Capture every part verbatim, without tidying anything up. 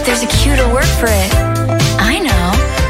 there's a cuter word for it. I know.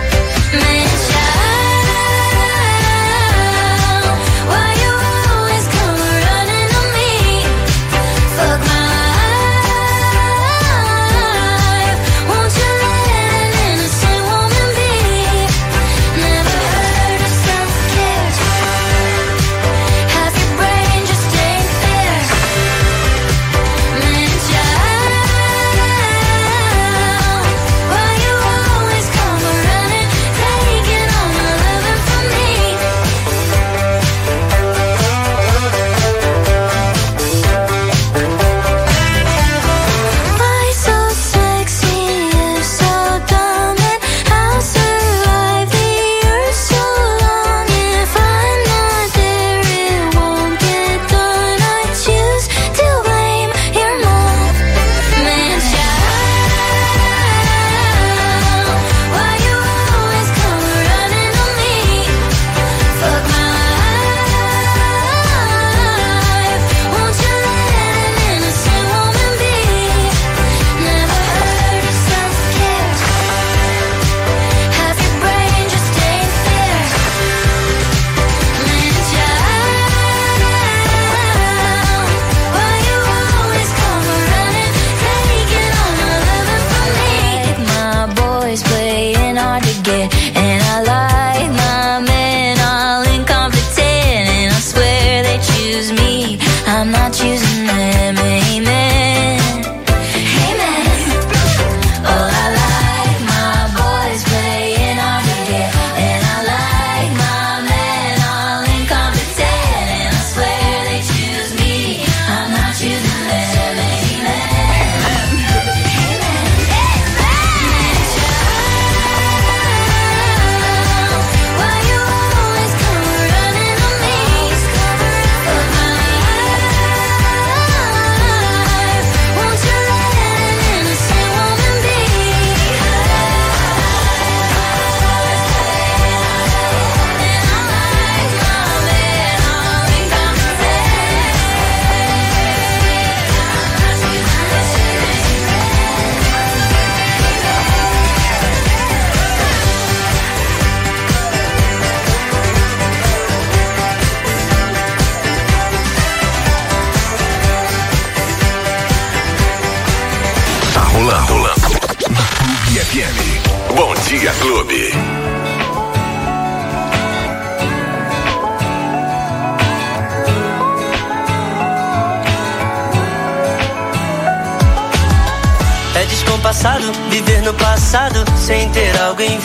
Viver no passado sem ter algo em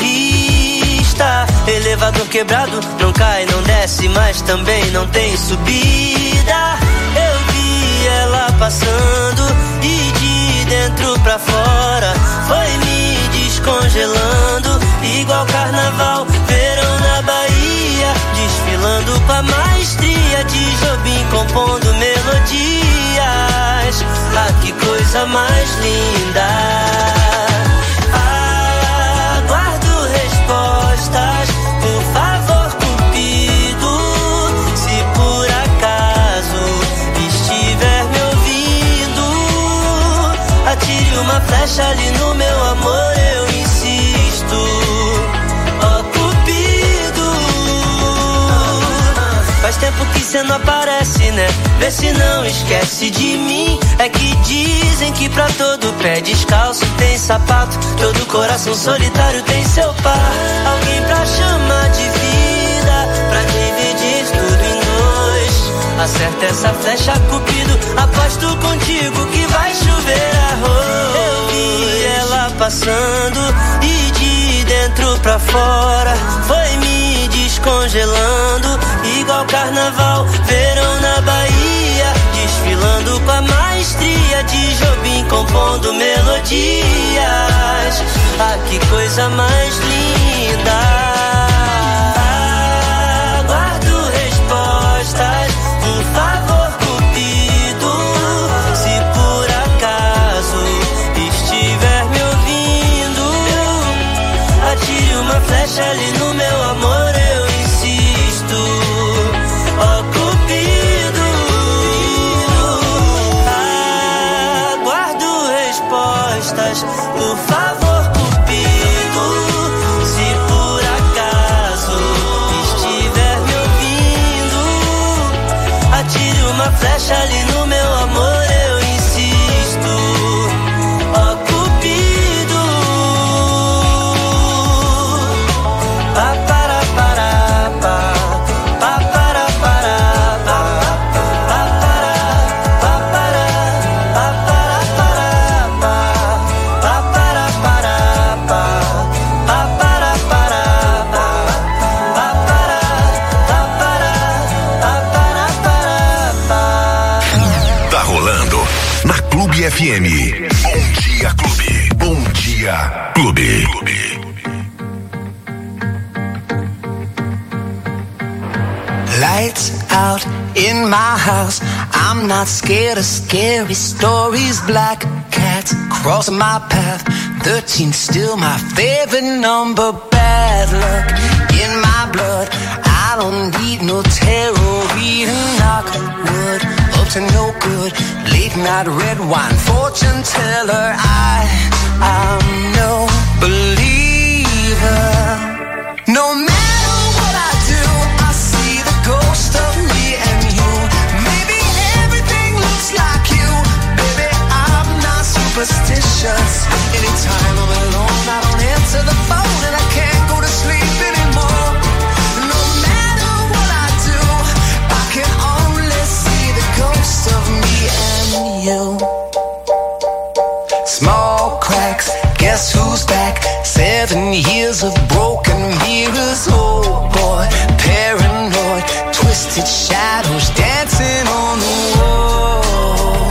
vista. Elevador quebrado, não cai, não desce, mas também não tem subida. Eu vi ela passando e de dentro pra fora foi me descongelando. Igual carnaval, verão na Bahia, desfilando com a maestria de Jobim, compondo melodias. Ah, que coisa mais linda. Aguardo respostas, por favor, Cupido. Se por acaso estiver me ouvindo, atire uma flecha ali no meu amor, eu insisto. Ó, Cupido. Faz tempo que cê não aparece, né? Vê se não esquece de mim. É que dizem que pra todo pé descalço tem sapato, todo coração solitário tem seu par. Alguém pra chamar de vida, pra dividir tudo em dois. Acerta essa flecha, Cupido, aposto contigo que vai chover arroz. Eu vi ela passando e de dentro pra fora foi me descongelando. Igual carnaval, verão na Bahia, desfilando com a maestria de Jobim, compondo melodias. Ah, que coisa mais linda. Aguardo respostas, por favor, Cupido. Se por acaso estiver me ouvindo, atire uma flecha ali no meu amor, eu insisto. Ó, Cupido. Aguardo respostas, Por favor, Cupido, se por acaso estiver me ouvindo, atire uma flecha ali no meu amor, eu insisto. Ó Cupido, pa para para pa, pa para para pa, pa para pa para pa para para pa, pa para para pa, pa para para pa, pa para pa para pa para para pa. Tá rolando na Clube F M. Bom dia, Clube. Bom dia, Clube. Lights out in my house. I'm not scared of scary stories. Black cats crossing my path. Thirteen still my favorite number. Bad luck in my blood. I don't need no tarot reading. Knock wood up to no good. Late night red wine fortune teller. I I'm no believer. No matter what I do, I see the ghost of me and you. Maybe everything looks like you. Baby, I'm not superstitious. Anytime I'm alone, I don't answer the phone and I can't go to sleep anymore. No matter what I do, I can only see the ghost of me and you. Small cracks, guess who's back? Seven years of broken mirrors. Oh boy, paranoid, twisted shadows dancing on the wall.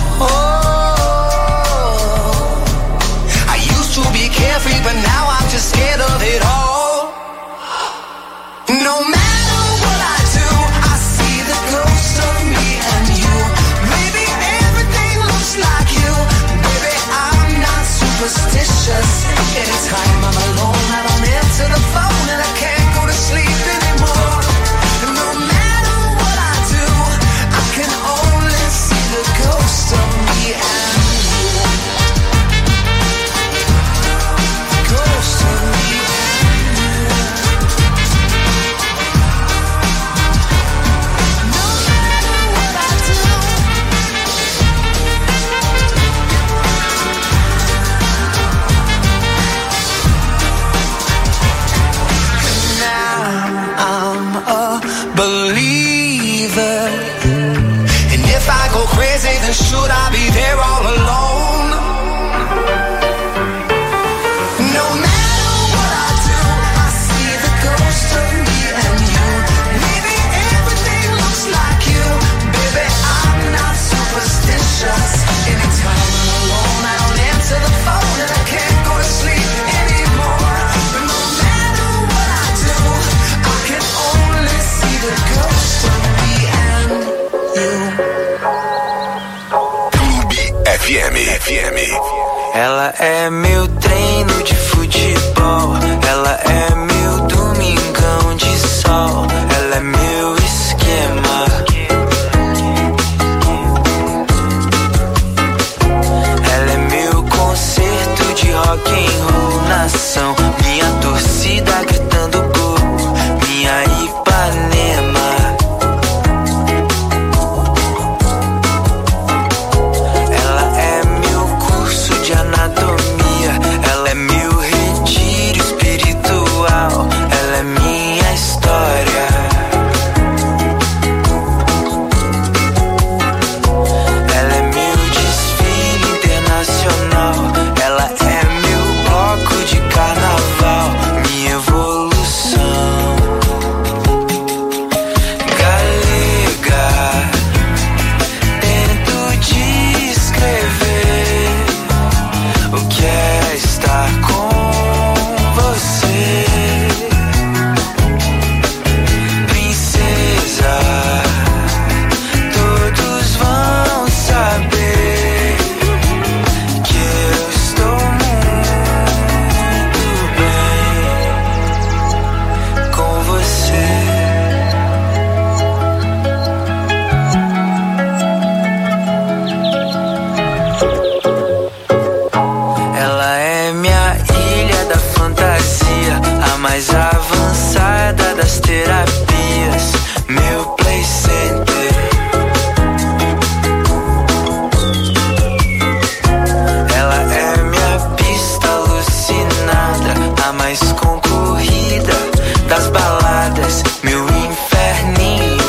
Oh, I used to be carefree, but now I'm just scared of it all. No matter what I do, I see the ghost of me and you. Maybe everything looks like you. Baby, I'm not superstitious. Anytime I'm alone, I don't answer the phone and I can't go to sleep anymore. No matter what I do, I can only see the ghost of me and you. The ghost of me and you. No matter what I do. Now I'm a believer. And if I go crazy, then should I be there all alone? No matter what I do, I see the ghost of me and you. Maybe everything looks like you. Baby, I'm not superstitious. Anytime I'm alone, I don't answer the phone and I can't go to sleep anymore. But no matter what I do, I can only see the ghost of me and you. Clube F M. F M. Ela é meu treino de futebol. Ela é meu domingão de sol. Ela é meu esquema. Ela é meu concerto de rock and roll. Nação, minha torcida gritando gol. Minha Ipanema. Ela é meu curso de anatomia. Ela é meu retiro espiritual. Ela é minha história. Ela é meu desfile internacional. Ela é meu bloco mais avançada das terapias, meu play center. Ela é minha pista alucinada, a mais concorrida das baladas, meu inferninho.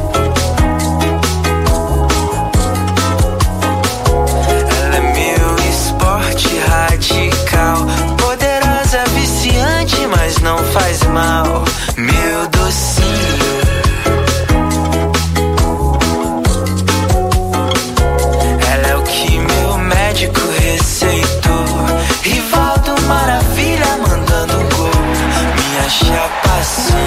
Ela é meu esporte radical, poderosa, viciante, mas não faz mal, meu docinho. Ela é o que meu médico receitou, Rivaldo Maravilha mandando um gol, minha chapação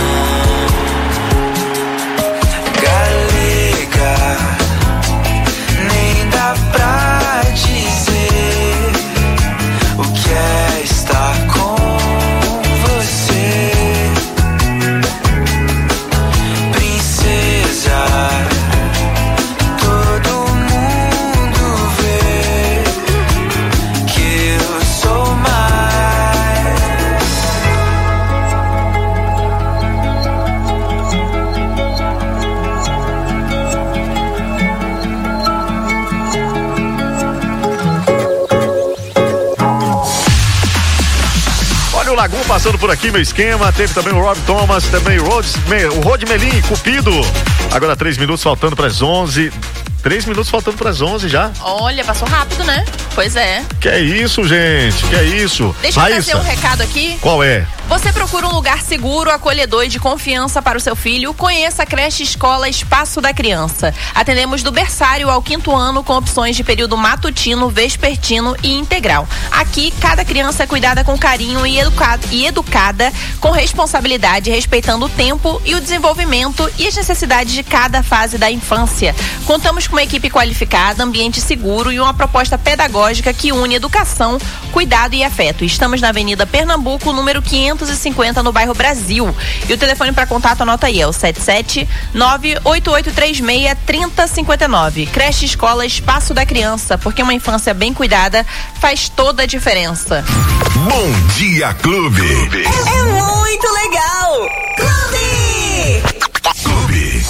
galega, nem dá pra dizer o que é estar com você, princesa. Todo mundo vê que eu sou mais. Olha o Lagum passando por aqui, meu esquema. Teve também o Rob Thomas, também o Rod, o Rod Melim, Cupido. Agora três minutos faltando para as onze. Três minutos faltando para as onze já. Olha, passou rápido, né? Pois é. Que é isso, gente? Que é isso? Deixa eu Raíssa, fazer um recado aqui. Qual é? Você procura um lugar seguro, acolhedor e de confiança para o seu filho? Conheça a creche Escola Espaço da Criança. Atendemos do berçário ao quinto ano com opções de período matutino, vespertino e integral. Aqui, cada criança é cuidada com carinho e, educado, e educada com responsabilidade, respeitando o tempo e o desenvolvimento e as necessidades de cada fase da infância. Contamos com uma equipe qualificada, ambiente seguro e uma proposta pedagógica que une educação, cuidado e afeto. Estamos na Avenida Pernambuco, número quinhentos e cinquenta, no bairro Brasil. E o telefone para contato, anota aí, é o sete sete nove oito oito três seis três zero cinco nove. Creche Escola Espaço da Criança, porque uma infância bem cuidada faz toda a diferença. Bom Dia Clube. É, é muito legal. Clube. Clube.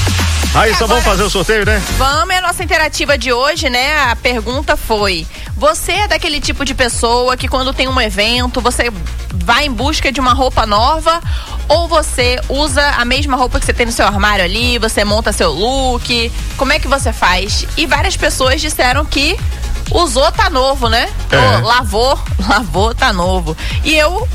Aí, só vamos fazer o sorteio, né? Vamos, é a nossa interativa de hoje, né? A pergunta foi: você é daquele tipo de pessoa que quando tem um evento, você vai em busca de uma roupa nova, ou você usa a mesma roupa que você tem no seu armário ali, você monta seu look? Como é que você faz? E várias pessoas disseram que usou, tá novo, né? É. Ou lavou, lavou, tá novo. E eu,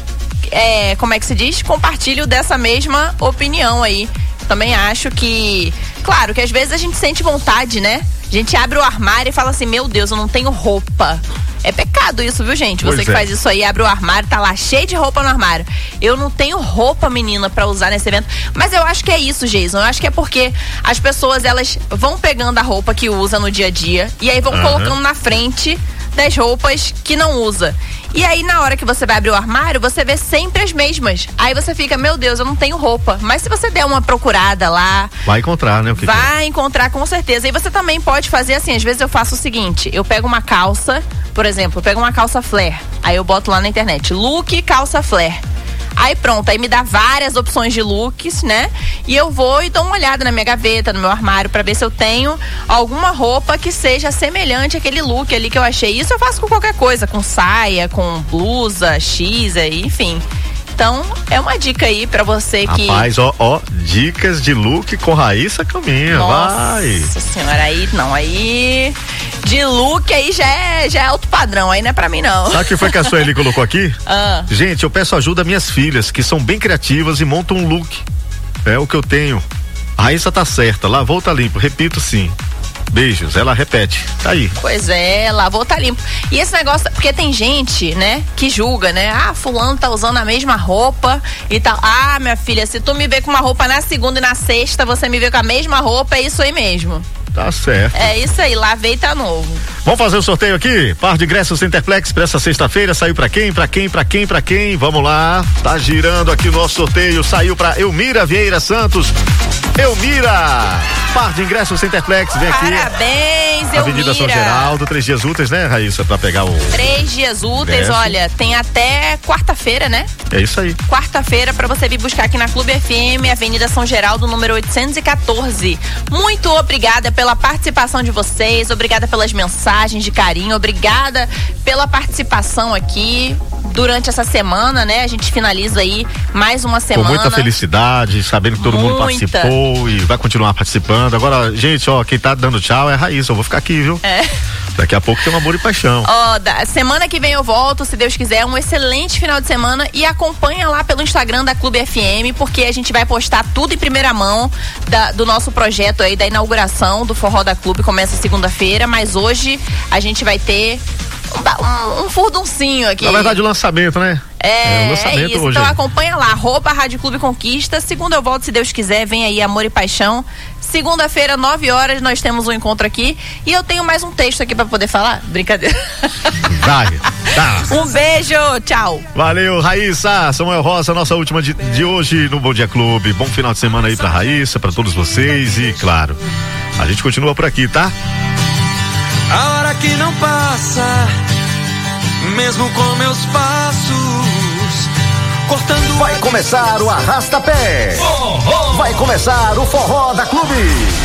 é, como é que se diz? Compartilho dessa mesma opinião aí. Também acho que, claro, que às vezes a gente sente vontade, né? A gente abre o armário e fala assim: meu Deus, eu não tenho roupa. É pecado isso, viu, gente? Você Pois que é. faz isso aí, abre o armário, tá lá cheio de roupa no armário. Eu não tenho roupa, menina, pra usar nesse evento. Mas eu acho que é isso, Jason. Eu acho que é porque as pessoas, elas vão pegando a roupa que usa no dia a dia e aí vão Aham. colocando na frente das roupas que não usa. E aí, na hora que você vai abrir o armário, você vê sempre as mesmas. Aí você fica: meu Deus, eu não tenho roupa. Mas se você der uma procurada lá, Vai encontrar, né? O que que é. vai encontrar com certeza. E você também pode fazer assim: às vezes eu faço o seguinte, eu pego uma calça, por exemplo, eu pego uma calça flare, aí eu boto lá na internet, look calça flare. Aí pronto, aí me dá várias opções de looks, né? E eu vou e dou uma olhada na minha gaveta, no meu armário, pra ver se eu tenho alguma roupa que seja semelhante àquele look ali que eu achei. Isso eu faço com qualquer coisa, com saia, com blusa, X, aí, enfim. Então, é uma dica aí pra você que... Rapaz, ó, ó, dicas de look com Raíssa Caminha, vai. Nossa senhora, aí não, aí de look aí já é, já é alto padrão, aí não é pra mim não. Sabe o que foi que a Sueli colocou aqui? Ah. Gente, eu peço ajuda às minhas filhas, que são bem criativas e montam um look. É o que eu tenho. A Raíssa tá certa, lavou, tá limpo, repito sim. Beijos, ela repete, tá aí. Pois é, lavou, tá limpo. E esse negócio, porque tem gente, né, que julga, né? Ah, fulano tá usando a mesma roupa e tal. Ah, minha filha, se tu me vê com uma roupa na segunda e na sexta, você me vê com a mesma roupa, é isso aí mesmo. Tá certo. É isso aí, lavei, tá novo. Vamos fazer o sorteio aqui? Par de ingressos Centerplex para essa sexta-feira. Saiu para quem? Para quem? Para quem? Para quem? Vamos lá. Tá girando aqui o nosso sorteio. Saiu para Elmira Vieira Santos. Elmira! Par de ingressos Centerplex. Vem aqui. Parabéns, Elmira. Avenida São Geraldo. Três dias úteis, né, Raíssa? Para pegar o. Três dias úteis, ingresso. Olha, tem até quarta-feira, né? É isso aí. Quarta-feira para você vir buscar aqui na Clube F M, Avenida São Geraldo, número oitocentos e quatorze. Muito obrigada pela participação de vocês, obrigada pelas mensagens de carinho, obrigada pela participação aqui durante essa semana, né? A gente finaliza aí mais uma semana. Com muita felicidade, sabendo que todo mundo Muita. participou e vai continuar participando. Agora, gente, ó, quem tá dando tchau é a Raíssa, eu vou ficar aqui, viu? É. Daqui a pouco tem um Amor e Paixão. Ó, da semana que vem eu volto, se Deus quiser, um excelente final de semana e acompanha lá pelo Instagram da Clube F M, porque a gente vai postar tudo em primeira mão da, do nosso projeto aí, da inauguração do Forró da Clube, começa segunda-feira, mas hoje a gente vai ter um, um, um furduncinho aqui. Na verdade, o lançamento, né? É, é o lançamento é isso. hoje. Então acompanha lá, arroba Rádio Clube Conquista. Segunda eu volto, se Deus quiser, vem aí Amor e Paixão. Segunda-feira, nove horas, nós temos um encontro aqui. E eu tenho mais um texto aqui pra poder falar. Brincadeira. Vai, tá. Um beijo, tchau. Valeu, Raíssa. Samuel Rosa, nossa última de, de hoje no Bom Dia Clube. Bom final de semana aí pra Raíssa, pra todos vocês e, claro, a gente continua por aqui, tá? A hora que não passa, mesmo com meus passos, cortando. Vai começar o Arrasta-Pé. Vai começar o Forró da Clube.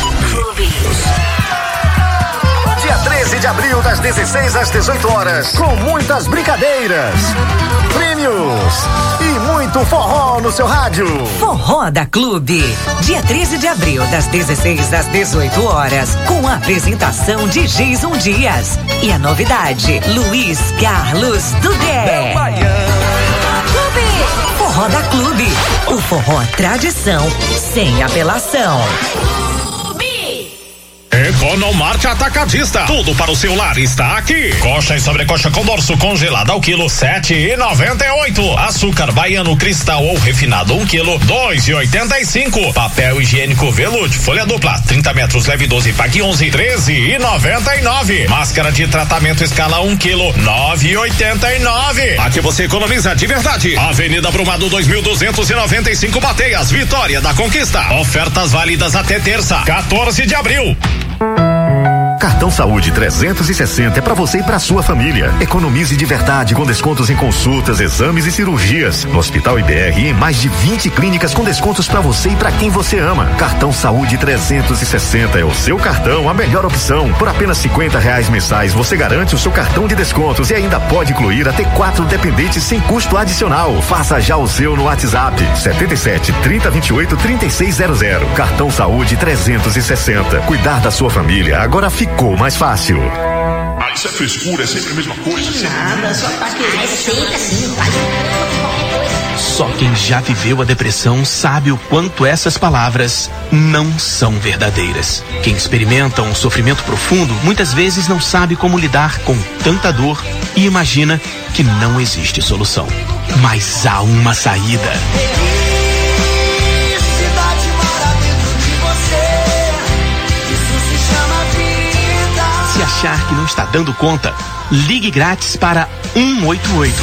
Dia treze de abril, das dezesseis às dezoito horas, com muitas brincadeiras, prêmios e muito forró no seu rádio. Forró da Clube, dia treze de abril, das dezesseis às dezoito horas, com a apresentação de Jason Dias. E a novidade, Luiz Carlos Dudé. Forró da Clube, o forró tradição, sem apelação. Economarte Atacadista, tudo para o seu lar está aqui. Coxa e sobrecoxa com dorso congelada ao quilo, sete e noventa e oito. Açúcar baiano cristal ou refinado um quilo, dois e oitenta e cinco. Papel higiênico Velute folha dupla, trinta metros leve doze, pague onze, treze e noventa e nove. Máscara de tratamento escala um quilo, nove e oitenta e nove. Aqui você economiza de verdade. Avenida Brumado dois mil duzentos e noventa e cinco, Bateias, Vitória da Conquista. Ofertas válidas até terça, quatorze de abril. Cartão Saúde trezentos e sessenta é para você e para sua família. Economize de verdade com descontos em consultas, exames e cirurgias. No Hospital I B R e em mais de vinte clínicas com descontos para você e para quem você ama. Cartão Saúde trezentos e sessenta é o seu cartão, a melhor opção. Por apenas cinquenta reais mensais você garante o seu cartão de descontos e ainda pode incluir até quatro dependentes sem custo adicional. Faça já o seu no WhatsApp setenta e sete, trinta, vinte e oito, trinta e seis zero zero. Cartão Saúde trezentos e sessenta. Cuidar da sua família agora ficou mais fácil. Ah, isso é frescura, é sempre a mesma coisa. Sempre Nada, só tá querendo. É sempre assim, faz qualquer coisa. Só quem já viveu a depressão sabe o quanto essas palavras não são verdadeiras. Quem experimenta um sofrimento profundo muitas vezes não sabe como lidar com tanta dor e imagina que não existe solução. Mas há uma saída. Se achar que não está dando conta, ligue grátis para um oito oito.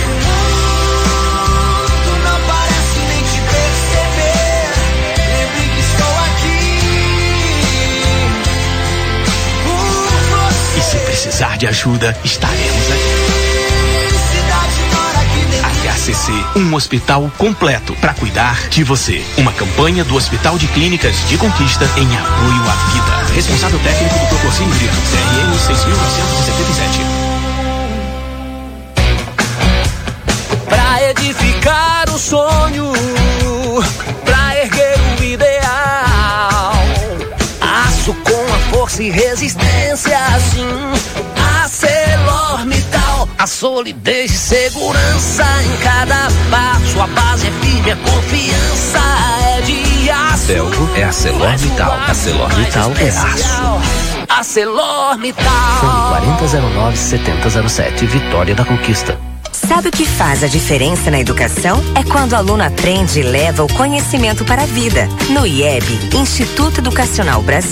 E se precisar de ajuda, estaremos aqui. H C C, um hospital completo para cuidar de você. Uma campanha do Hospital de Clínicas de Conquista em apoio à vida. Responsável técnico do Proporcínio Brito, C R M seis mil novecentos e setenta e sete. Pra edificar o sonho, pra erguer o ideal, aço com a força e resistência, assim, ArcelorMittal, a solidez e segurança em cada passo, a base é firme, a confiança é de aço. Belgo é ArcelorMittal, ArcelorMittal é aço. ArcelorMittal. Fone quarenta zero nove, setenta zero sete, Vitória da Conquista. Sabe o que faz a diferença na educação? É quando o aluno aprende e leva o conhecimento para a vida. No I E B, Instituto Educacional Brasil,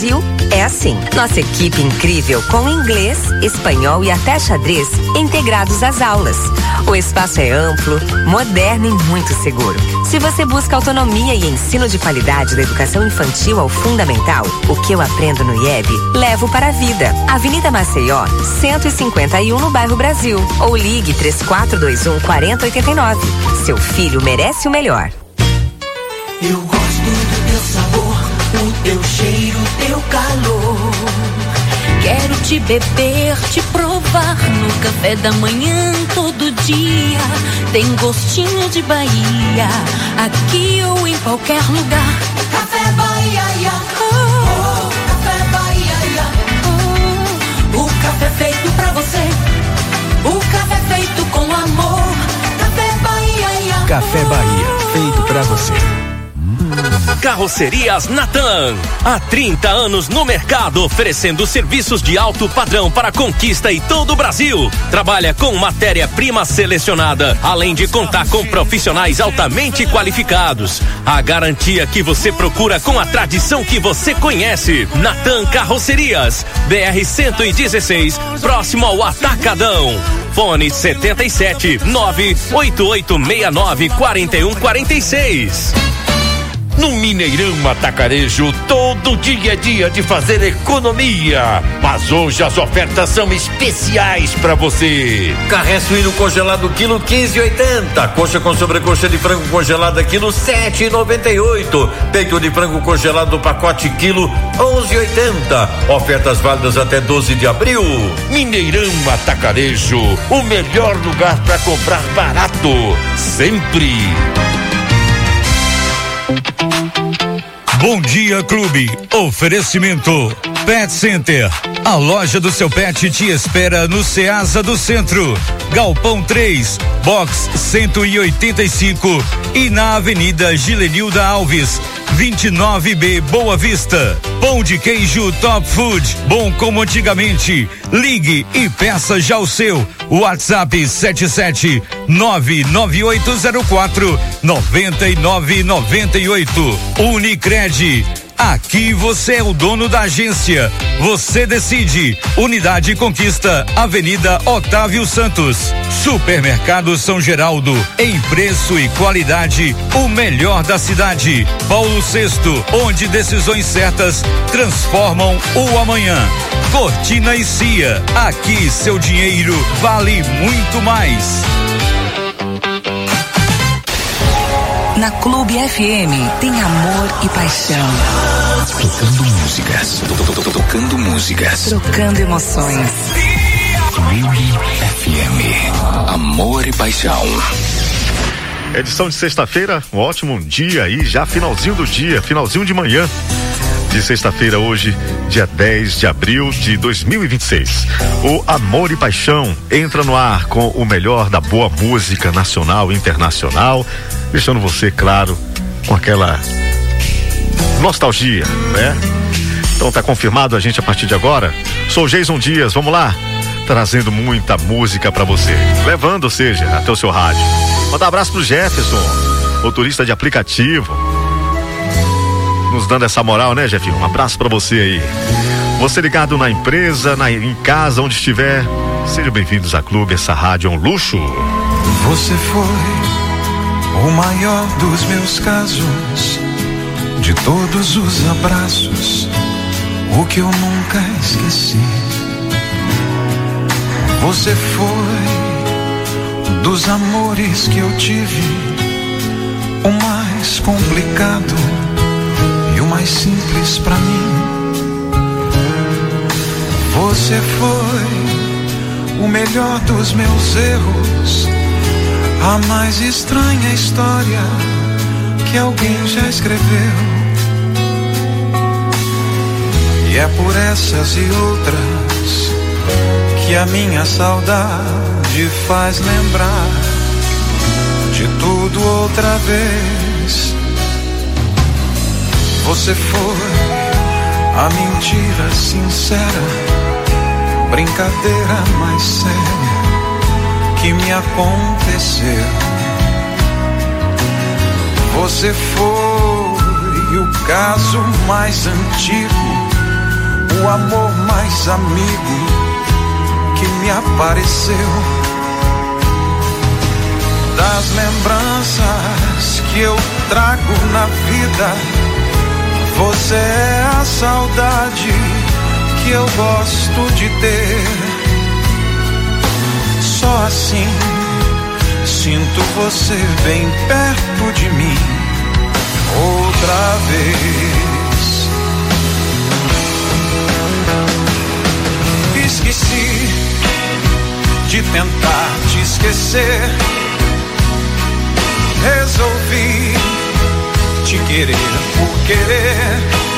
É assim, nossa equipe incrível com inglês, espanhol e até xadrez integrados às aulas. O espaço é amplo, moderno e muito seguro. Se você busca autonomia e ensino de qualidade da educação infantil ao fundamental, o que eu aprendo no I E B, levo para a vida. Avenida Maceió, cento e cinquenta e um no bairro Brasil. Ou ligue três quatro dois um, quatro zero oito nove. Seu filho merece o melhor. Eu gosto do teu sabor, o teu cheiro, o teu calor. Quero te beber, te provar no café da manhã todo dia. Tem gostinho de Bahia, aqui ou em qualquer lugar. Café Bahia, oh, oh, Café Bahia, oh, o café feito pra você, o café feito com amor. Café Bahia, oh, Café Bahia, feito pra você. Carrocerias Natan, há trinta anos no mercado, oferecendo serviços de alto padrão para Conquista e todo o Brasil. Trabalha com matéria-prima selecionada, além de contar com profissionais altamente qualificados. A garantia que você procura com a tradição que você conhece. Natan Carrocerias, B R cento e dezesseis, próximo ao Atacadão. Fone setenta e sete, nove oito oito seis nove, quatro um quatro seis. No Mineirão Atacarejo, todo dia é dia de fazer economia. Mas hoje as ofertas são especiais para você. Carré suíno congelado quilo quinze e oitenta. Coxa com sobrecoxa de frango congelada quilo sete e noventa e oito. Peito de frango congelado pacote quilo onze e oitenta. Ofertas válidas até doze de abril. Mineirão Atacarejo, o melhor lugar para comprar barato, sempre. Bom dia, Clube. Oferecimento Pet Center. A loja do seu pet te espera no Ceasa do Centro. Galpão três, box cento e oitenta e cinco e na Avenida Gilenilda Alves, vinte e nove B, Boa Vista. Pão de queijo Top Food, bom como antigamente. Ligue e peça já o seu. WhatsApp sete sete nove nove oito zero quatro nove nove nove oito. Unicred. Aqui você é o dono da agência. Você decide. Unidade Conquista, Avenida Otávio Santos. Supermercado São Geraldo. Em preço e qualidade, o melhor da cidade. Paulo Sexto, onde decisões certas transformam o amanhã. Cortina e Cia. Aqui seu dinheiro vale muito mais. Na Clube F M tem amor e paixão. Tocando músicas. Tocando músicas. Trocando emoções. Clube F M. Amor e paixão. Edição de sexta-feira, um ótimo dia aí, já finalzinho do dia, finalzinho de manhã de sexta-feira hoje, dia dez de abril de dois mil e vinte e seis. O Amor e Paixão entra no ar com o melhor da boa música nacional e internacional, deixando você, claro, com aquela nostalgia, né? Então tá confirmado a gente a partir de agora. Sou Jason Dias, vamos lá? Trazendo muita música pra você, levando, ou seja, até o seu rádio. Manda um abraço pro Jefferson, motorista de aplicativo, nos dando essa moral, né, Jefinho? Um abraço pra você aí. Você ligado na empresa, na, em casa, onde estiver, sejam bem-vindos à Clube, essa rádio é um luxo. Você foi o maior dos meus casos, de todos os abraços, o que eu nunca esqueci. Você foi dos amores que eu tive, o mais complicado e o mais simples pra mim. Você foi o melhor dos meus erros, a mais estranha história que alguém já escreveu. E é por essas e outras que a minha saudade faz lembrar de tudo outra vez. Você foi a mentira sincera, brincadeira mais séria que me aconteceu. Você foi o caso mais antigo, o amor mais amigo que me apareceu. Das lembranças que eu trago na vida, você é a saudade que eu gosto de ter. Só assim sinto você bem perto de mim outra vez. Esqueci de tentar te esquecer. Resolvi te querer por querer.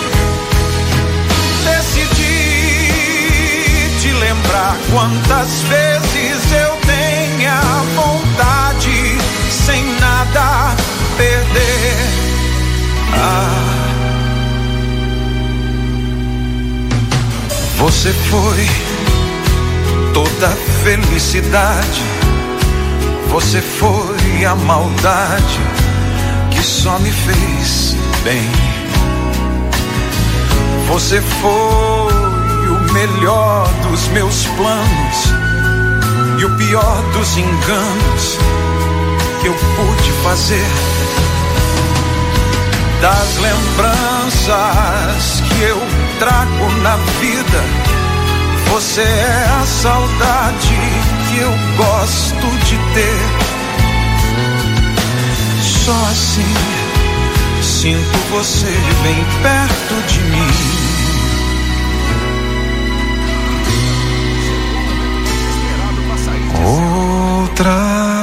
Decidi te lembrar quantas vezes eu tenha vontade sem nada perder. Ah, você foi toda felicidade. Você foi a maldade que só me fez bem. Você foi o melhor dos meus planos e o pior dos enganos que eu pude fazer. Das lembranças que eu trago na vida, você é a saudade que eu gosto de ter. Só assim sinto você bem perto de mim. Outra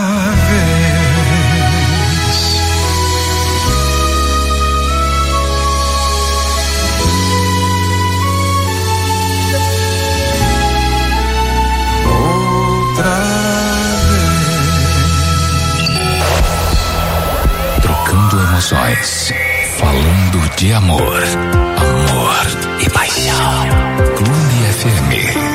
vez. Outra vez. Trocando emoções, falando de amor, amor e paixão. Clube F M.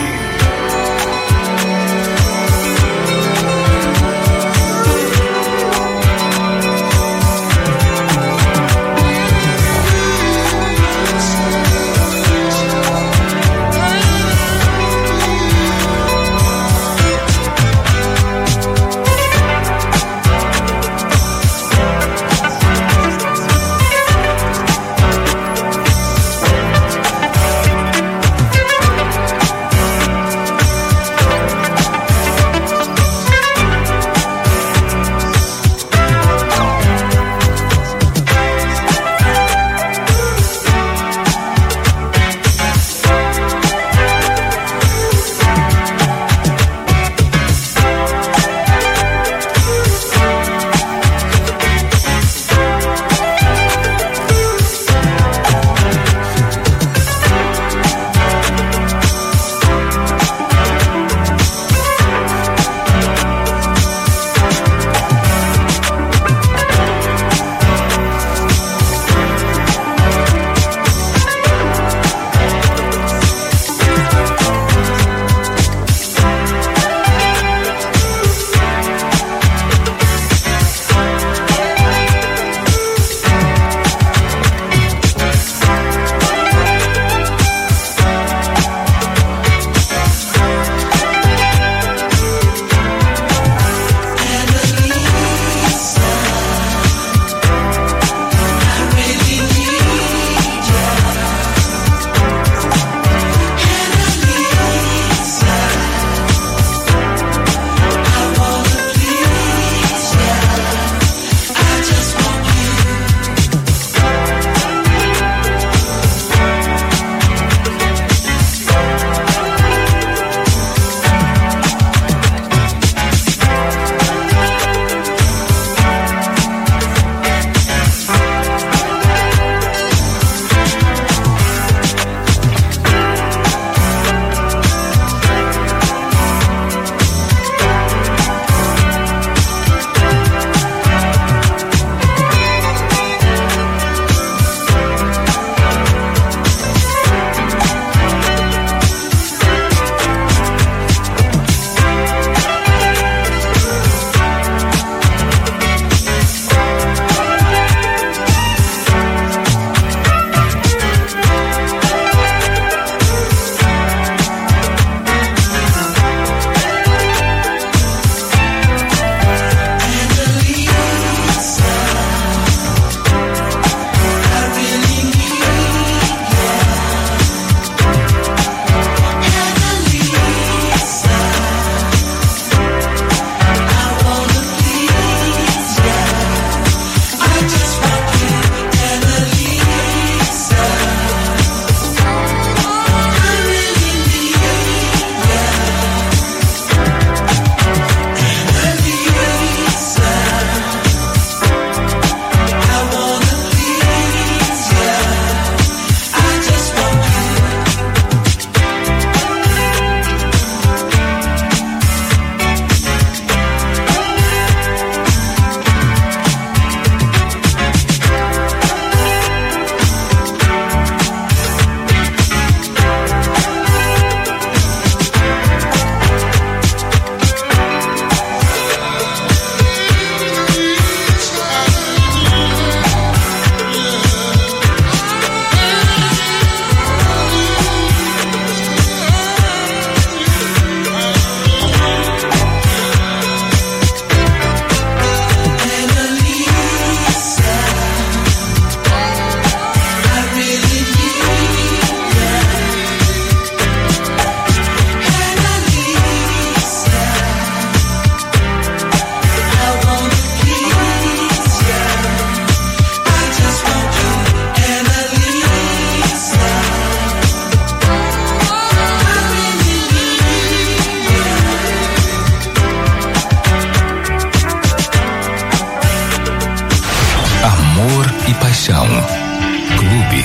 amor e paixão. Clube.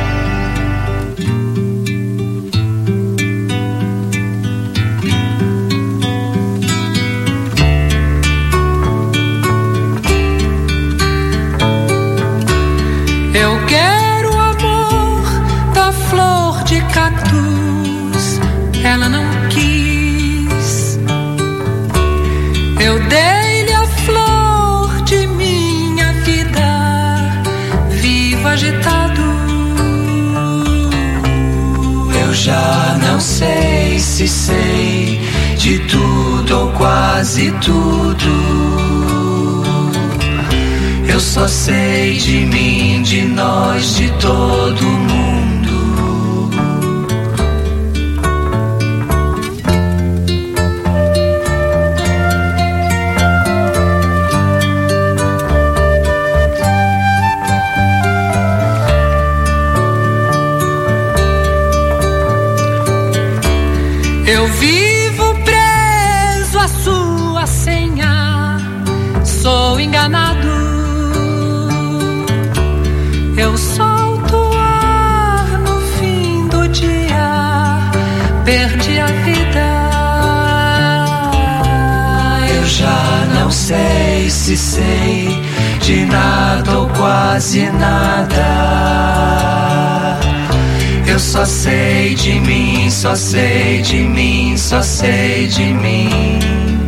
Eu quero o amor da flor de cactus, ela não quis. Eu dei-lhe a flor de minha vida, vivo agitado. Eu já não sei se sei de tudo ou quase tudo. Eu só sei de mim, de nós, de todo mundo. Eu vivo preso à sua senha, sou enganado. Eu solto ar no fim do dia, perdi a vida. Eu já não sei se sei de nada ou quase nada. Eu só sei de mim, só sei de mim, só sei de mim.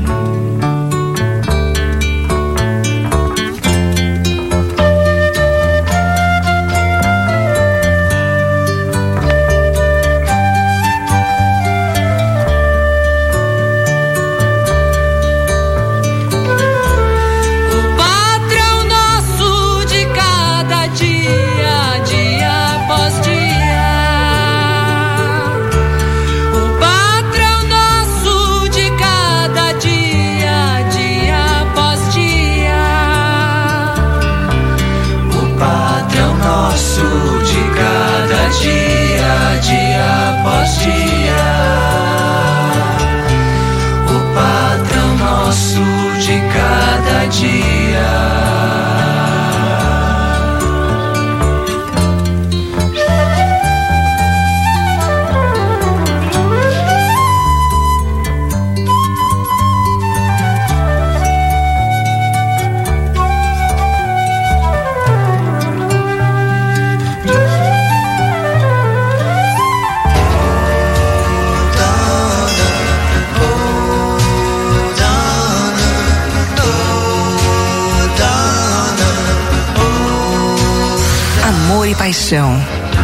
Paixão.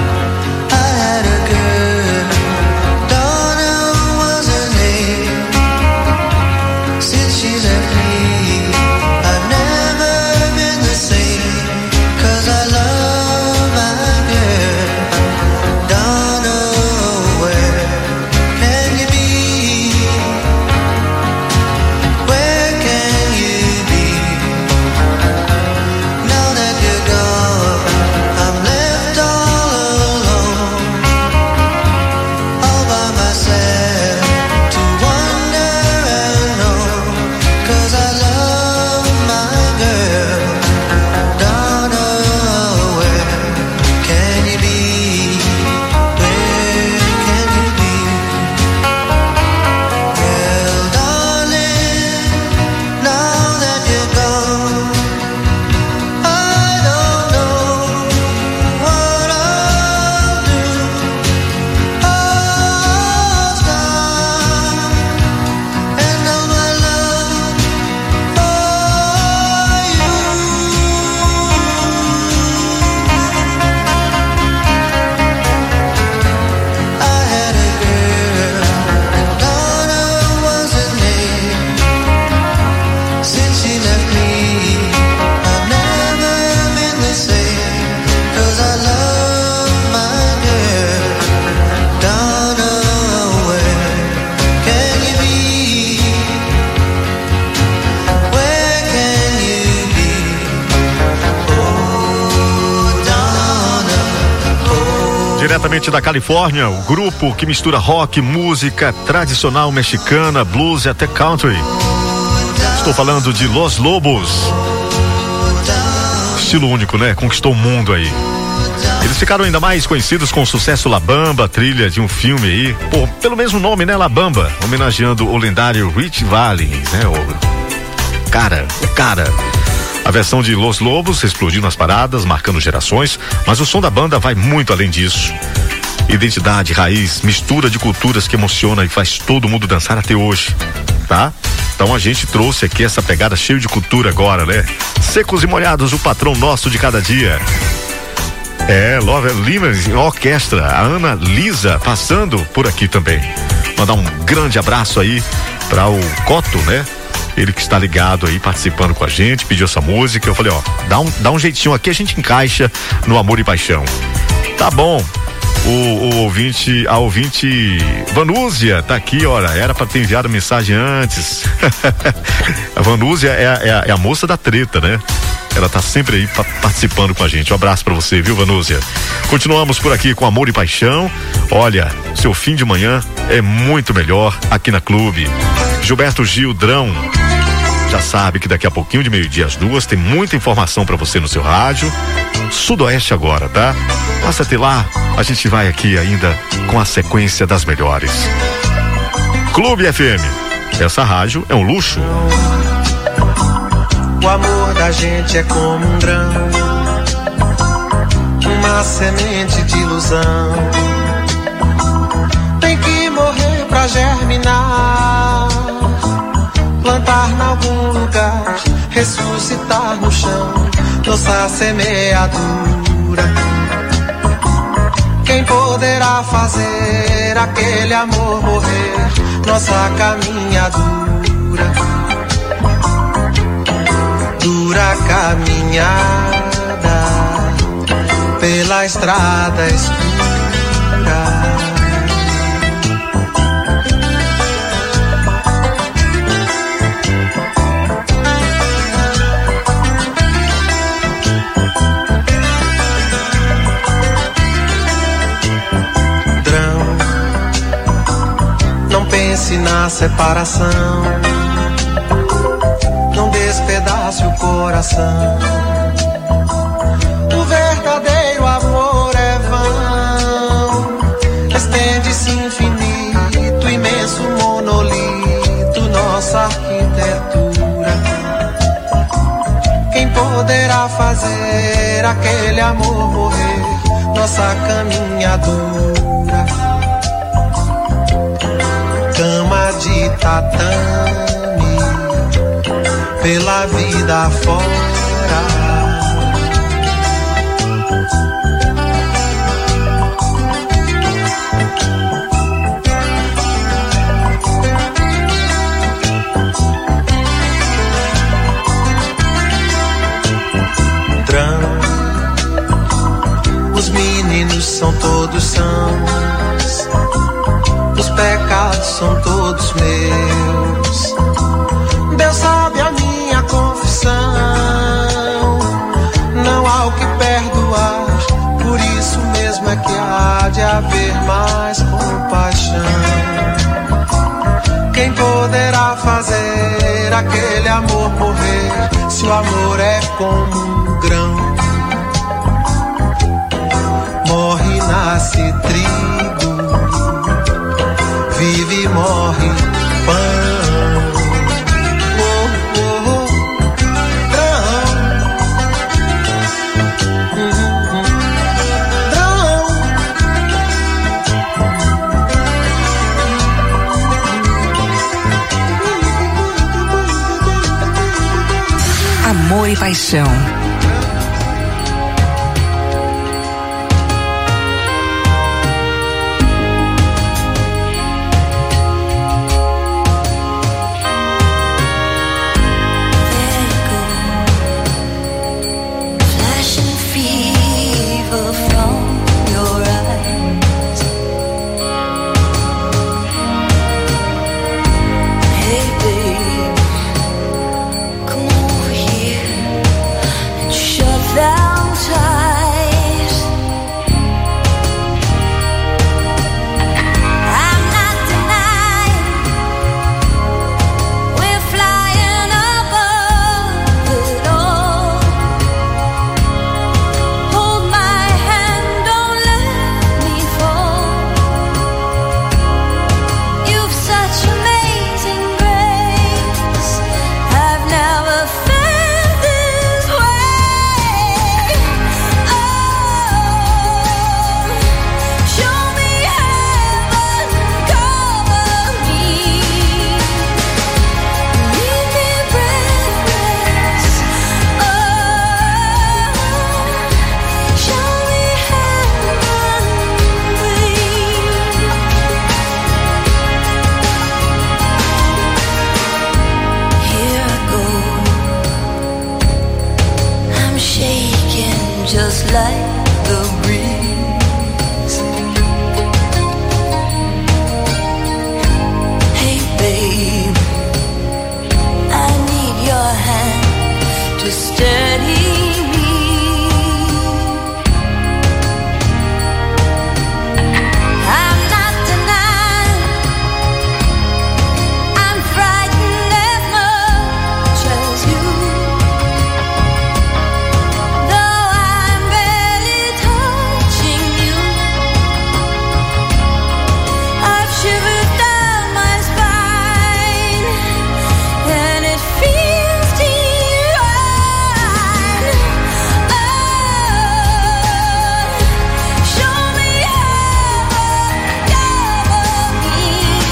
Diretamente da Califórnia, o grupo que mistura rock, música tradicional mexicana, blues e até country. Estou falando de Los Lobos. estilo único, né? Conquistou o mundo aí. Eles ficaram ainda mais conhecidos com o sucesso La Bamba, trilha de um filme aí, pô, pelo mesmo nome, né? La Bamba, homenageando o lendário Rich Valens, né? O cara, o cara. A versão de Los Lobos explodiu nas paradas, marcando gerações, mas o som da banda vai muito além disso. Identidade, raiz, mistura de culturas que emociona e faz todo mundo dançar até hoje, tá? Então a gente trouxe aqui essa pegada cheia de cultura agora, né? Secos e molhados, o patrão nosso de cada dia. É, Love Limers, orquestra, a Ana Lisa passando por aqui também. Mandar um grande abraço aí para o Coto, né? Ele que está ligado aí, participando com a gente, pediu essa música. Eu falei, ó, dá um, dá um jeitinho aqui, a gente encaixa no Amor e Paixão. Tá bom. O, o ouvinte, a ouvinte Vanúzia tá aqui, olha, era pra ter enviado mensagem antes. A Vanúzia é, é, é a moça da treta, né? Ela tá sempre aí pa- participando com a gente. Um abraço pra você, viu, Vanúzia? Continuamos por aqui com Amor e Paixão. Olha, seu fim de manhã é muito melhor aqui na Clube. Gilberto Gildrão, já sabe que daqui a pouquinho, de meio-dia às duas, tem muita informação pra você no seu rádio. Sudoeste agora, tá? Passa até lá, a gente vai aqui ainda com a sequência das melhores. Clube F M, essa rádio é um luxo. O amor da gente é como um grão, uma semente de ilusão. Tem que morrer pra germinar, plantar em algum lugar, ressuscitar no chão, nossa semeadura. Quem poderá fazer aquele amor morrer, nossa caminhadura? Dura caminhada pela estrada escura. Drão, não pense na separação, não despedace o coração. O verdadeiro amor é vão, estende-se infinito, imenso monolito, nossa arquitetura. Quem poderá fazer aquele amor morrer, nossa caminhadura? Cama de tatame pela vida fora. Drão, os meninos são todos sãos, os pecados são todos meus. Deus sabe a minha confissão, não há o que perdoar, por isso mesmo é que há de haver mais compaixão. Quem poderá fazer aquele amor morrer, se o amor é como um grão? Morre, nasce trigo, vive e morre pão. Amor e Paixão. Hey babe, come over here. just like the breeze. Hey babe, I need your hand to steady me. I'm not denying I'm frightened as much as you. Though I'm barely touching you, I've shivered down my spine, and it feels divine. Oh, show me heaven, cover me,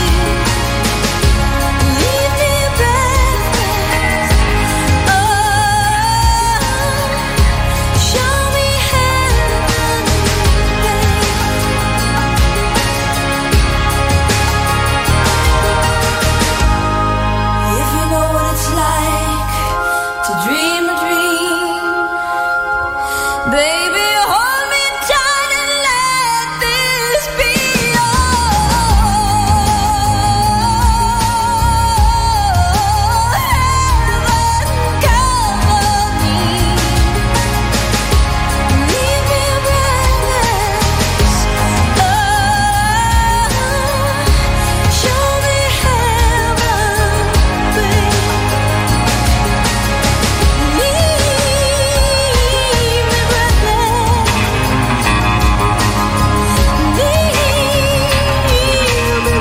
leave me breathless. Oh, show me heaven, if you know what it's like to dream a dream, baby, hold me tight and let this be all. Heaven, cover me, leave me breathless. Oh, show me heaven, babe. Leave me breathless. Leave me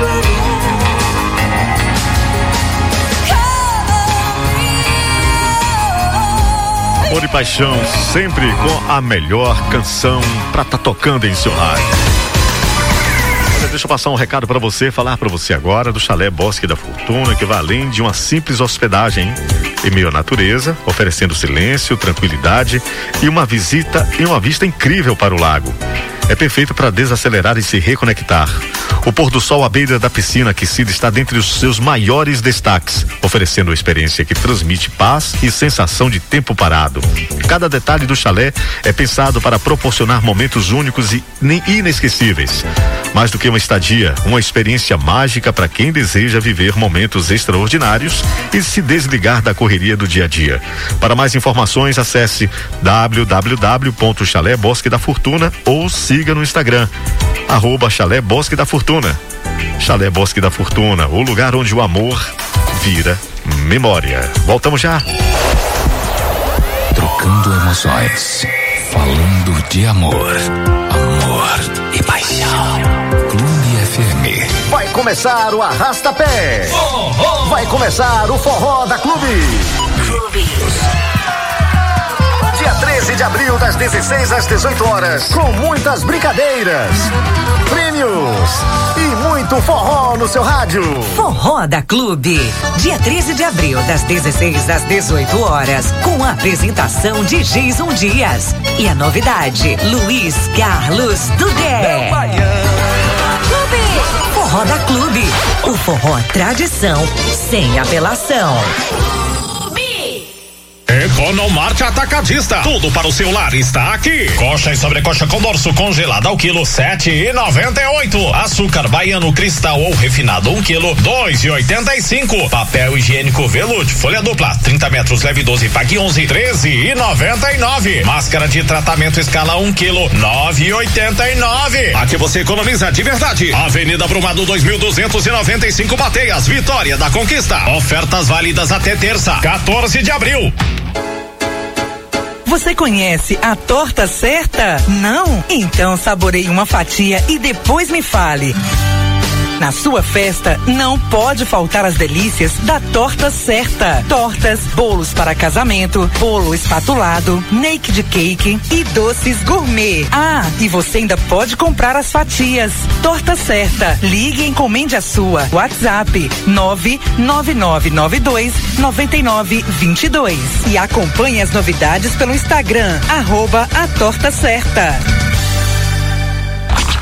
Amor e Paixão, sempre com a melhor canção pra tá tocando em seu rádio. Olha, deixa eu passar um recado pra você, falar pra você agora do Chalé Bosque da Fortuna, que vai além de uma simples hospedagem em meio à natureza, oferecendo silêncio, tranquilidade e uma visita e uma vista incrível para o lago. É perfeito para desacelerar e se reconectar. O pôr do sol à beira da piscina aquecida está dentre os seus maiores destaques, oferecendo uma experiência que transmite paz e sensação de tempo parado. Cada detalhe do chalé é pensado para proporcionar momentos únicos e inesquecíveis. Mais do que uma estadia, uma experiência mágica para quem deseja viver momentos extraordinários e se desligar da correria do dia a dia. Para mais informações, acesse w w w ponto chalé bosque da fortuna ou siga no Instagram, arroba Chalé Bosque da Fortuna. Chalé Bosque da Fortuna, o lugar onde o amor vira memória. Voltamos já. Trocando emoções, falando de amor, amor e paixão. Clube F M. Vai começar o Arrasta-Pé. Vai começar o Forró da Clube. Clube. Dia treze de abril, das dezesseis às dezoito horas, com muitas brincadeiras, prêmios e muito forró no seu rádio. Forró da Clube. Dia treze de abril, das dezesseis às dezoito horas, com a apresentação de Jason Dias. E a novidade, Luiz Carlos Dudé. Clube. Forró da Clube. O forró tradição, sem apelação. Economarte Atacadista. Tudo para o seu lar está aqui. Coxa e sobrecoxa com dorso congelada ao quilo sete e noventa e oito. Açúcar baiano cristal ou refinado um quilo dois e oitenta e cinco. Papel higiênico Velude folha dupla trinta metros leve doze pague onze treze e noventa e nove. Máscara de tratamento escala um quilo nove e oitenta e nove. Aqui você economiza de verdade. Avenida Brumado dois mil duzentos e noventa e cinco Bateias, Vitória da Conquista. Ofertas válidas até terça, quatorze de abril. Você conhece a torta certa? Não? Então saboreie uma fatia e depois me fale. Na sua festa, não pode faltar as delícias da Torta Certa. Tortas, bolos para casamento, bolo espatulado, naked cake e doces gourmet. Ah, e você ainda pode comprar as fatias. Torta Certa. Ligue e encomende a sua. WhatsApp nove nove nove nove dois nove nove dois dois. E acompanhe as novidades pelo Instagram, arroba a Torta Certa.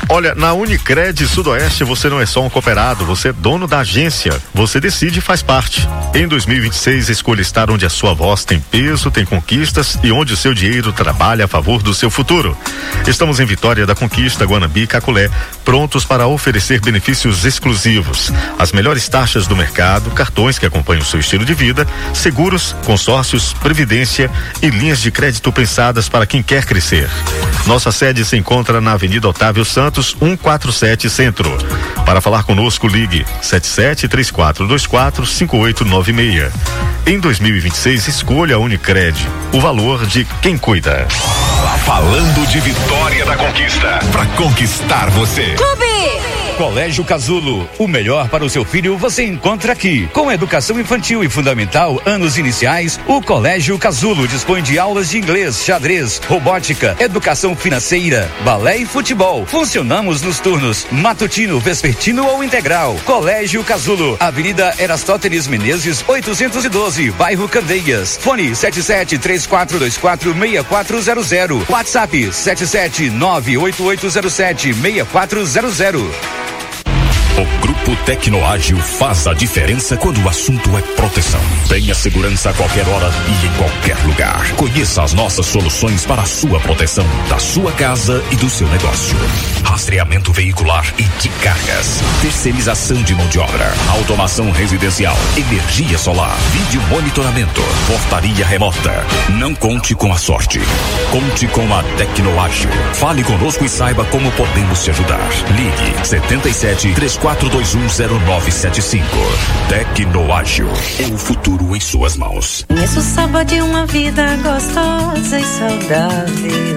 Olha, na Unicred Sudoeste você não é só um cooperado, você é dono da agência. Você decide e faz parte. Em dois mil e vinte e seis, escolha estar onde a sua voz tem peso, tem conquistas e onde o seu dinheiro trabalha a favor do seu futuro. Estamos em Vitória da Conquista, Guanambi e Caculé, prontos para oferecer benefícios exclusivos. As melhores taxas do mercado, cartões que acompanham o seu estilo de vida, seguros, consórcios, previdência e linhas de crédito pensadas para quem quer crescer. Nossa sede se encontra na Avenida Otávio Santos, cento e quarenta e sete Centro. Para falar conosco, ligue sete sete três quatro dois quatro cinco oito nove seis. Em dois mil e vinte e seis, escolha a Unicred, o valor de quem cuida. Lá falando de Vitória da Conquista, para conquistar você. Clube! Colégio Casulo, o melhor para o seu filho você encontra aqui. Com educação infantil e fundamental, anos iniciais, o Colégio Casulo dispõe de aulas de inglês, xadrez, robótica, educação financeira, balé e futebol. Funcionamos nos turnos matutino, vespertino ou integral. Colégio Casulo, Avenida Erastótenes Menezes, oitocentos e doze, bairro Candeias. Fone sete sete três quatro dois quatro seis quatro zero zero. WhatsApp sete sete nove oito oito zero sete seis quatro zero zero. O Grupo Tecnoágil faz a diferença quando o assunto é proteção. Tenha segurança a qualquer hora e em qualquer lugar. Conheça as nossas soluções para a sua proteção, da sua casa e do seu negócio. Rastreamento veicular e de cargas. Terceirização de mão de obra. Automação residencial. Energia solar. Vídeo monitoramento. Portaria remota. Não conte com a sorte. Conte com a Tecnoágil. Fale conosco e saiba como podemos te ajudar. Ligue setenta e sete, três quatro dois um zero nove sete cinco. Tecnoágil. É o futuro em suas mãos. Nesse sábado de uma vida gostosa e saudável.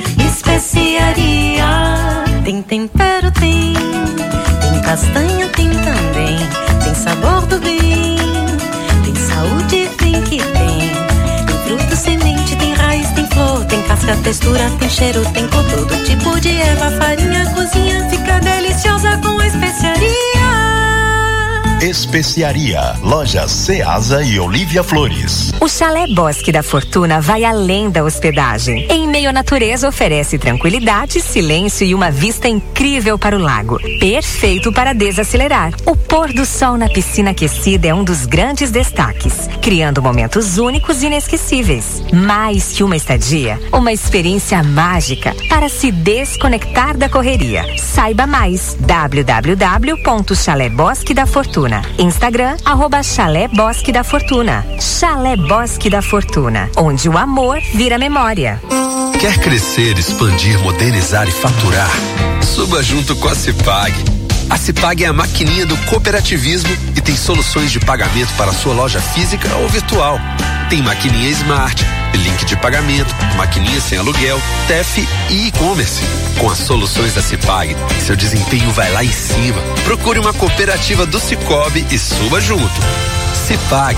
Especiaria. Tem tempero, tem. Tem castanha, tem também. Tem sabor do bem. Tem saúde, tem que tem. Tem fruto, semente, tem raiz, tem flor. Tem casca, textura, tem cheiro, tem cor. Todo tipo de erva, farinha, cozinha. Fica deliciosa com especiaria. Especiaria, lojas Ceasa e Olívia Flores. O Chalé Bosque da Fortuna vai além da hospedagem. Em meio à natureza, oferece tranquilidade, silêncio e uma vista incrível para o lago. Perfeito para desacelerar. O pôr do sol na piscina aquecida é um dos grandes destaques, criando momentos únicos e inesquecíveis. Mais que uma estadia, uma experiência mágica para se desconectar da correria. Saiba mais, w w w ponto chalé bosque da fortuna. Instagram, arroba Chalé Bosque da Fortuna. Chalé Bosque da Fortuna, onde o amor vira memória. Quer crescer, expandir, modernizar e faturar? Suba junto com a Cipag. A Cipag é a maquininha do cooperativismo e tem soluções de pagamento para sua loja física ou virtual. Tem maquininha Smart, link de pagamento, maquininha sem aluguel, T E F e e-commerce. Com as soluções da Cipag, seu desempenho vai lá em cima. Procure uma cooperativa do Cicobi e suba junto. Cipag.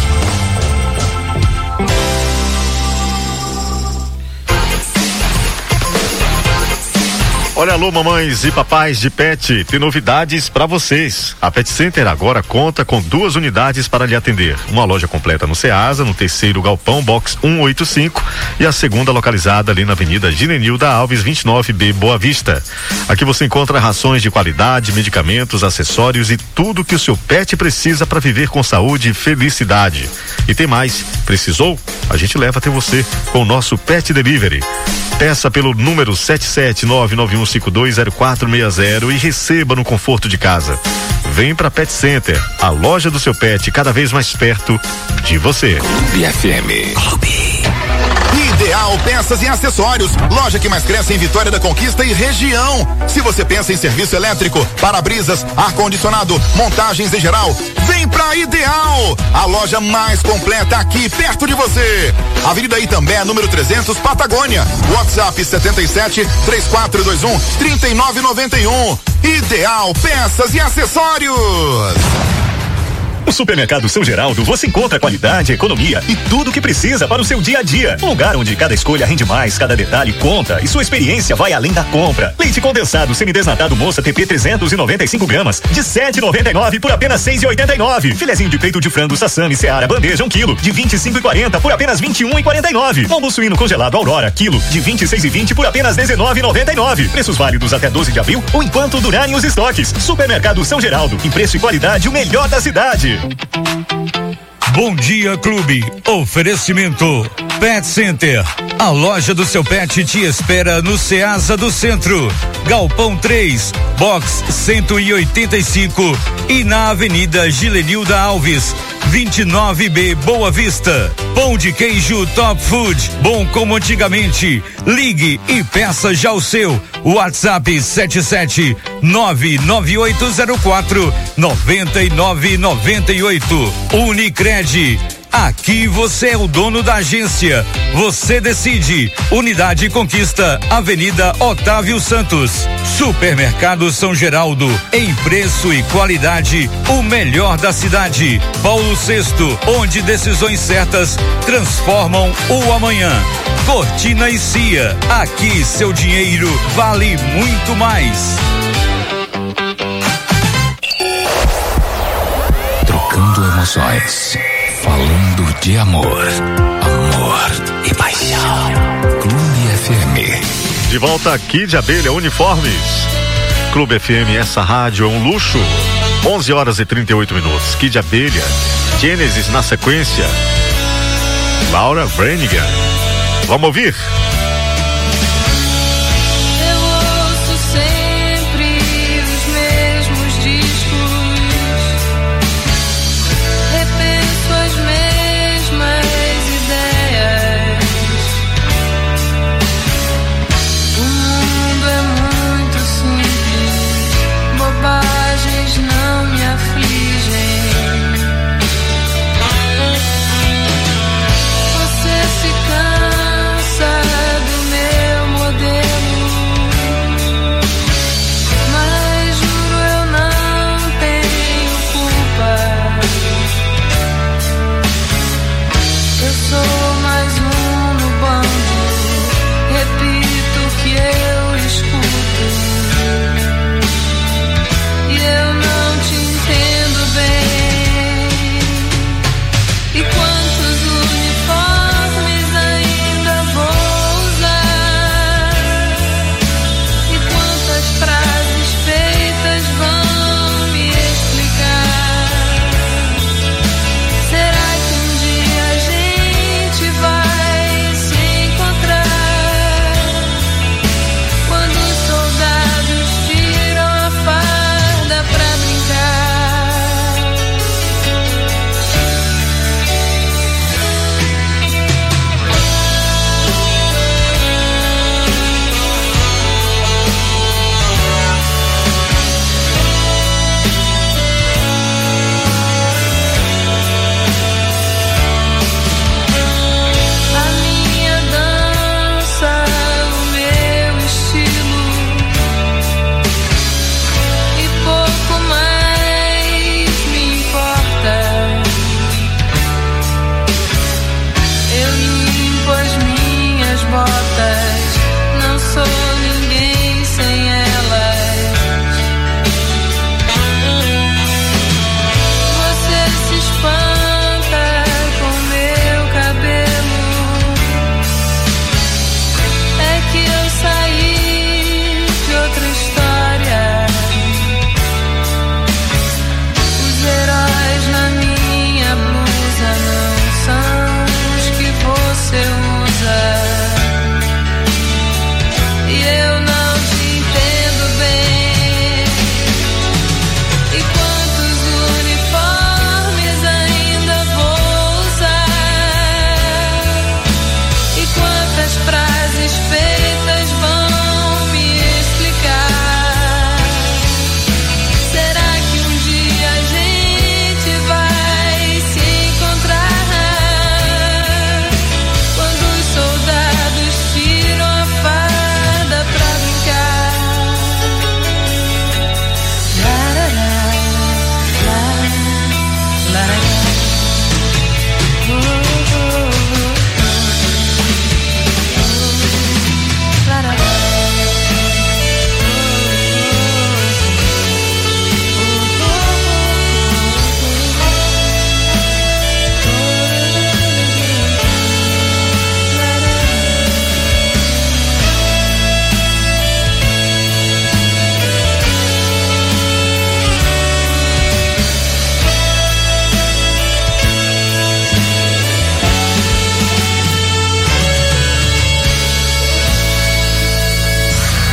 Olha, alô, mamães e papais de pet, tem novidades para vocês. A Pet Center agora conta com duas unidades para lhe atender. Uma loja completa no Ceasa, no terceiro galpão, box cento e oitenta e cinco, e a segunda localizada ali na Avenida Ginenilda Alves, vinte e nove B, Boa Vista. Aqui você encontra rações de qualidade, medicamentos, acessórios e tudo que o seu pet precisa para viver com saúde e felicidade. E tem mais, precisou? A gente leva até você com o nosso Pet Delivery. Peça pelo número sete sete nove nove um cinco dois zero quatro seis zero e receba no conforto de casa. Vem pra Pet Center, a loja do seu pet cada vez mais perto de você. Clube F M. Clube. Ideal Peças e Acessórios, loja que mais cresce em Vitória da Conquista e região. Se você pensa em serviço elétrico, para-brisas, ar-condicionado, montagens em geral, vem pra Ideal, a loja mais completa aqui perto de você. Avenida Itambé, número trezentos, Patagônia. WhatsApp setenta e sete, três quatro dois um, trinta e nove noventa e um. Ideal Peças e Acessórios. No Supermercado São Geraldo você encontra qualidade, economia e tudo o que precisa para o seu dia a dia. Um lugar onde cada escolha rende mais, cada detalhe conta e sua experiência vai além da compra. Leite condensado semidesnatado Moça T P trezentos e noventa e cinco gramas de sete e noventa e nove por apenas seis e oitenta e nove. Filezinho de peito de frango Sassami Seara bandeja um quilo de vinte e cinco e quarenta por apenas vinte e um e quarenta e nove. Lombo suíno congelado Aurora quilo de vinte e seis e vinte por apenas dezenove e noventa e nove. Preços válidos até doze de abril ou enquanto durarem os estoques. Supermercado São Geraldo, em preço e qualidade o melhor da cidade. Bom Dia Clube, oferecimento Pet Center, a loja do seu pet te espera no Ceasa do Centro, Galpão três, box cento e oitenta e cinco e na Avenida Gilenilda Alves, vinte e nove B, Boa Vista. Pão de queijo Top Food, bom como antigamente. Ligue e peça já o seu. WhatsApp sete sete nove nove oito zero quatro nove nove nove oito. Unicred. Aqui você é o dono da agência. Você decide. Unidade Conquista, Avenida Otávio Santos. Supermercado São Geraldo. Em preço e qualidade, o melhor da cidade. Paulo sexto, onde decisões certas transformam o amanhã. Cortina e Cia. Aqui seu dinheiro vale muito mais. Trocando emoções. Falando de amor, amor e paixão. Clube F M. De volta aqui de Abelha Uniformes. Clube F M, essa rádio é um luxo. onze horas e trinta e oito minutos. Kid Abelha. Gênesis na sequência. Laura Branigan. Vamos ouvir? Você se cansa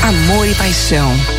amor e paixão.